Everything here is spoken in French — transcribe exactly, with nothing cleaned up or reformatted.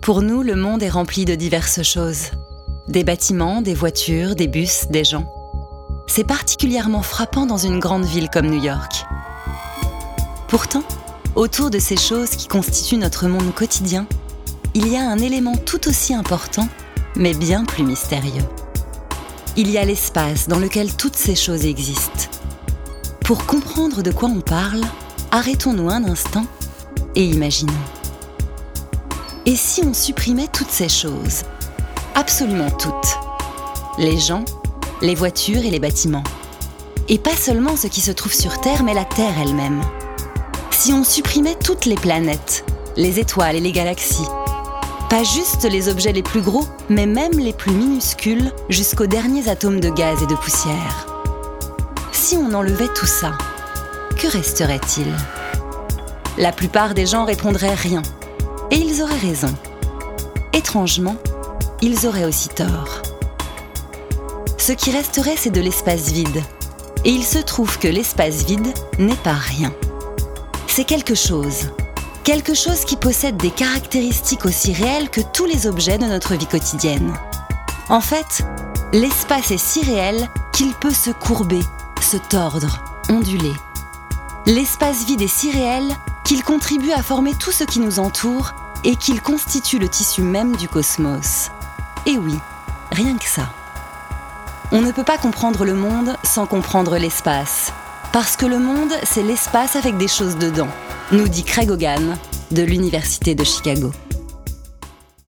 Pour nous, le monde est rempli de diverses choses. Des bâtiments, des voitures, des bus, des gens. C'est particulièrement frappant dans une grande ville comme New York. Pourtant, autour de ces choses qui constituent notre monde quotidien, il y a un élément tout aussi important, mais bien plus mystérieux. Il y a l'espace dans lequel toutes ces choses existent. Pour comprendre de quoi on parle, arrêtons-nous un instant et imaginons. Et si on supprimait toutes ces choses ? Absolument toutes. Les gens, les voitures et les bâtiments. Et pas seulement ce qui se trouve sur Terre, mais la Terre elle-même. Si on supprimait toutes les planètes, les étoiles et les galaxies, pas juste les objets les plus gros, mais même les plus minuscules, jusqu'aux derniers atomes de gaz et de poussière. Si on enlevait tout ça, que resterait-il ? La plupart des gens répondraient rien. Et ils auraient raison. Étrangement, ils auraient aussi tort. Ce qui resterait, c'est de l'espace vide. Et il se trouve que l'espace vide n'est pas rien. C'est quelque chose. Quelque chose qui possède des caractéristiques aussi réelles que tous les objets de notre vie quotidienne. En fait, l'espace est si réel qu'il peut se courber, se tordre, onduler. L'espace vide est si réel qu'il contribue à former tout ce qui nous entoure et qu'il constitue le tissu même du cosmos. Et oui, rien que ça. On ne peut pas comprendre le monde sans comprendre l'espace. Parce que le monde, c'est l'espace avec des choses dedans, nous dit Craig Hogan de l'Université de Chicago.